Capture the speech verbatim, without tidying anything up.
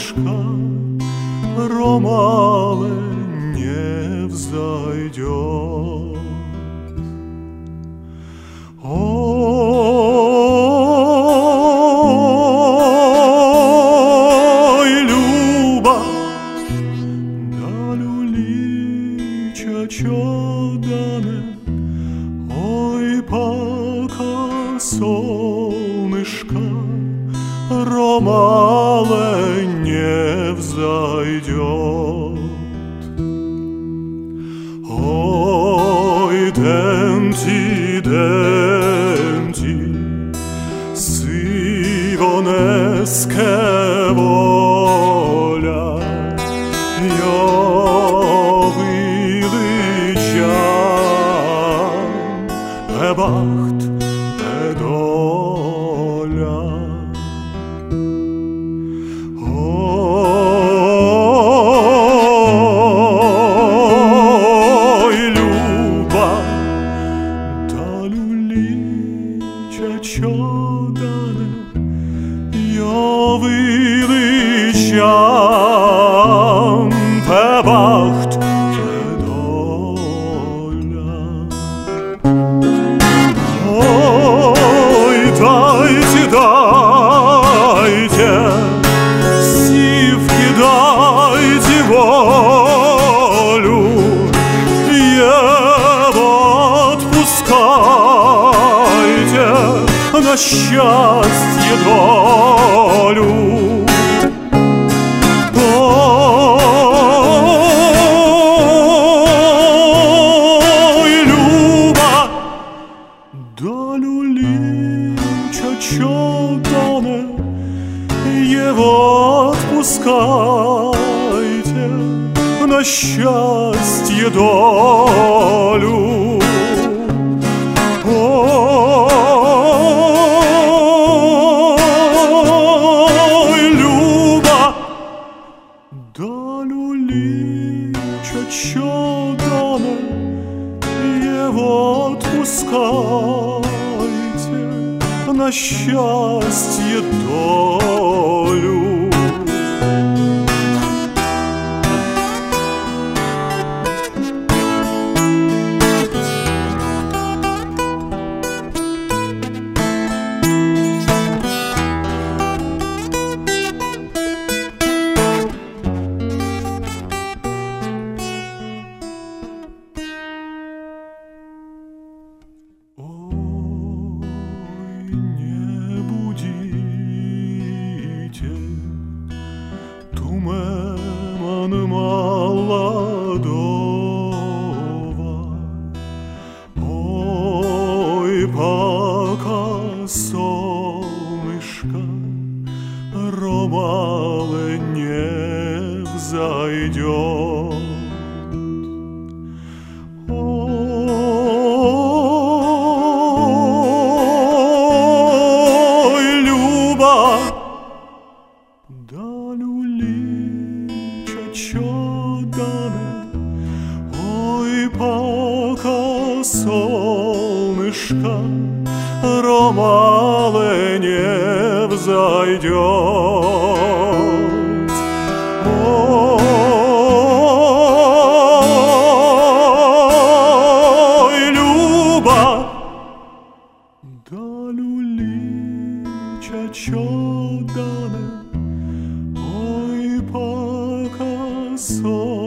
солнышко ромале не взойдет. Ой, Люба, да люлича чёдане, ой, пока солнышко ромале не взойдет. Ой, демти, демти, сивонеске воля, я величам, бахт, доля. Ой, Люба, да люлича чёдане, я величам, бахт, доля. Ой, дайте, дайте, сивки, дайте волю, его отпускайте на счастье долю. Ой, Люба, да люлича чёдане, его отпускайте на счастье долю. Ой, Люба, да люлича чёдане, его отпускайте на счастье долю. Туман молодого, ой, пока солнышко ромале не взойдет. Ой, Люба, да люлича чёдане, ой, пока солнышко ромале не взойдет. Ой, Люба, да люлича чёдане, ой, пока солнышко